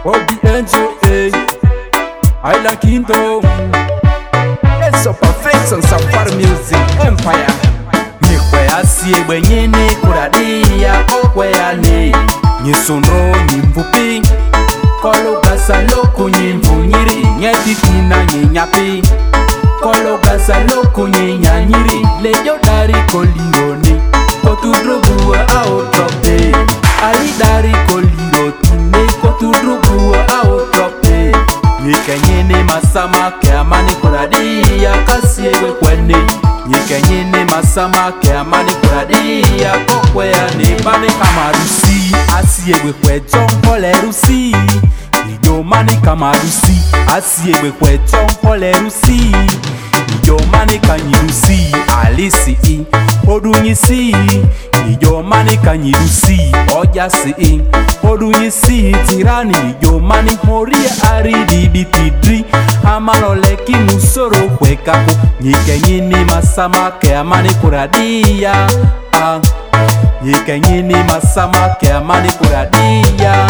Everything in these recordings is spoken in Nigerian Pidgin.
Bobby Angel, Island Kingdom. It's so perfect on Safari Music Empire. Mikwe asiye benyene kuradia okwe ane. Nyesonro nyimvupi Kolo gasa loko nyimvunyiri Nyetitina nyenyapi Kolo gasa loko nyenyanyiri Lejo dari kolirone Kotudrubu ao drope Ali dari kolirotine Kotudrubu ao drope Nyekenyene masama ke amani kuradia Kasiewe kwene Nyekenyene masama ke amani kuradia Kokwe ane bane kamarusi Asiewe kwe jongole rusi Ijo mani kamarusi Asiewe kwe jongole rusi Ijo mani kanyirusi Alisi Odunyisi Ijo mani kanyirusi Ojasi Odunyisi Tirani Ijo mani horia aridi bitidri Amaloleki musoro kwekako Nyikenyini masama ke amani kuradia Nyikenyini masama ke amani kuradia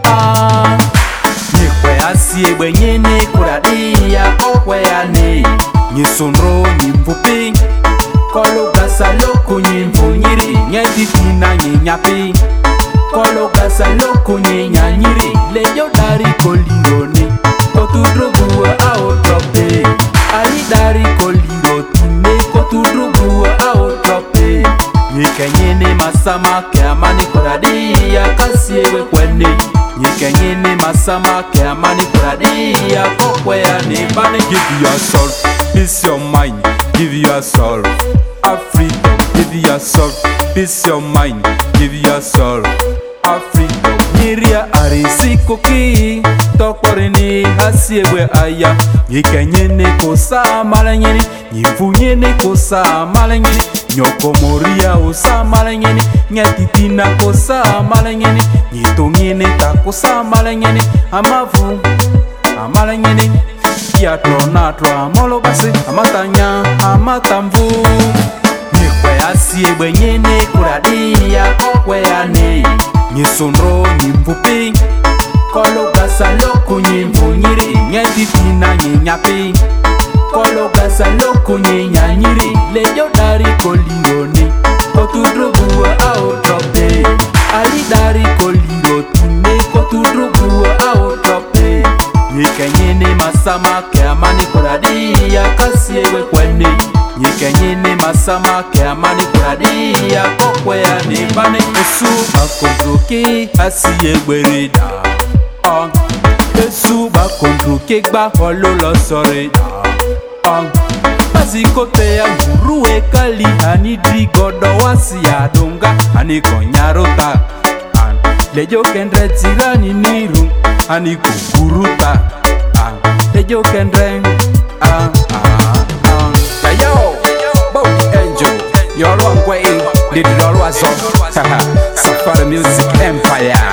Nyekwe asiye benyene kuradia okwe ane Nyesonro nyimvupi Kolo gasa loko nyimvunyiri Nyetitina nyenyapi Kolo gasa loko nyenyanyiri Lejo dari kolirone Kotudrubu ao drope Ali dari kolirotine Kotudrubu ao drope Nyekenyene masama ke amani kuradia Kasiewe kwene Nyekenyene masama ke amani kuradia Kokwe ane bane. Give yourself, peace your mind. Give yourself a freedom. Give yourself, peace your mind. Give yourself a freedom. Niria arisi koki Tokorini hasiewe aya Nyekenyene kosa malanyeni Nyifunyene kosa malanyeni Nyoko moria osa malanyeni Nyatitina kosa malanyeni Nyitongene takosa malanyeni Amavu amalanyeni Yatronatro amolobase Amatanya amatamvu Nyekwe asie benyene kuradia okwe ane Nyesonro nyimvupi Kolo gasa loko nyimvunyiri Nyetitina nyenyapi Kolo gasa loko nyenyanyiri Lejo dari kolirone Kotudrubu ao drope Ali dari kolirotine Kotudrubu ao drope Nyekenyene masama ke amani kuradia Kasiewe kwene Nyekenyene masama ke amani kuradia Kokwe ane bane. Esu bakondroke asiye gbereda Esu bakondroke gba holo lo soreda Basikote ya nguruwe kali Hanidri godo wasi adonga Hani konyarota Lejo kendre tirani niru Hani kukuruta Lejo kendre Yo, Bobby Angel You're long way Did it all was on Safari Music Empire.